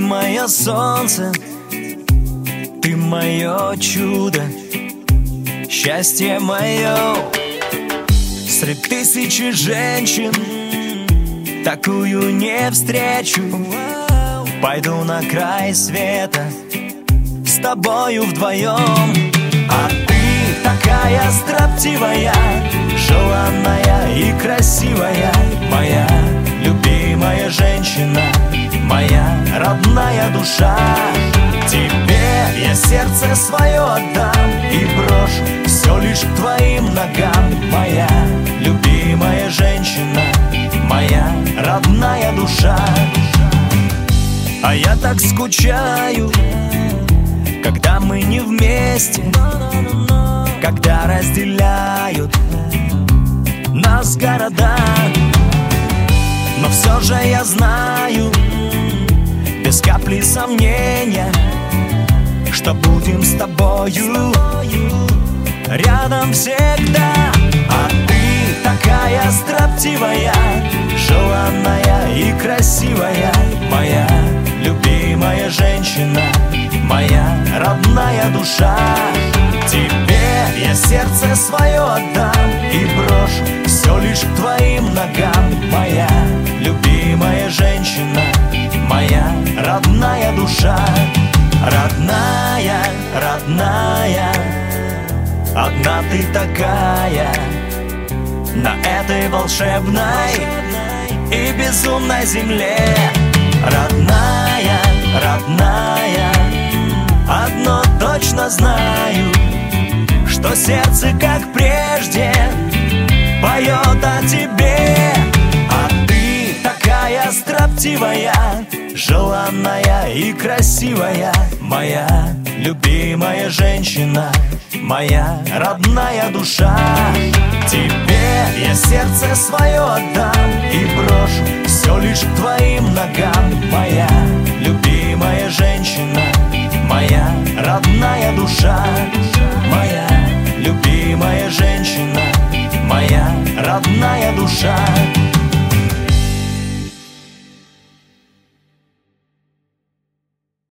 мое солнце, ты мое чудо, счастье мое. Среди тысячи женщин такую не встречу. Пойду на край света с тобою вдвоем. А ты такая строптивая, желанная и красивая, моя любимая женщина, моя родная душа. Тебе я сердце свое отдам и брошу все лишь к твоим ногам, моя любимая женщина, моя родная душа. А я так скучаю, когда мы не вместе, когда разделяют нас города. Но все же я знаю, без капли сомнения, что будем с тобою рядом всегда. А ты такая строптивая, желанная и красивая, моя любимая женщина, моя родная душа. Тебе я сердце свое отдам и брошу все лишь к твоим ногам, моя любимая женщина, моя родная душа. Родная, родная, одна ты такая на этой волшебной и безумной земле. Родная, родная, одно точно знаю, что сердце, как прежде, поет о тебе. А ты такая строптивая, желанная и красивая, моя любимая женщина, моя родная душа. Тебе я сердце свое отдам и брошу все лишь к твоим ногам, моя любимая женщина, моя родная душа. Моя любимая женщина, моя родная душа.